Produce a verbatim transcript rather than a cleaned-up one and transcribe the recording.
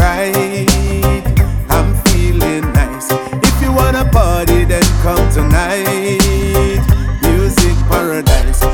right. I'm feeling nice. If you wanna party, then come tonight. Music paradise.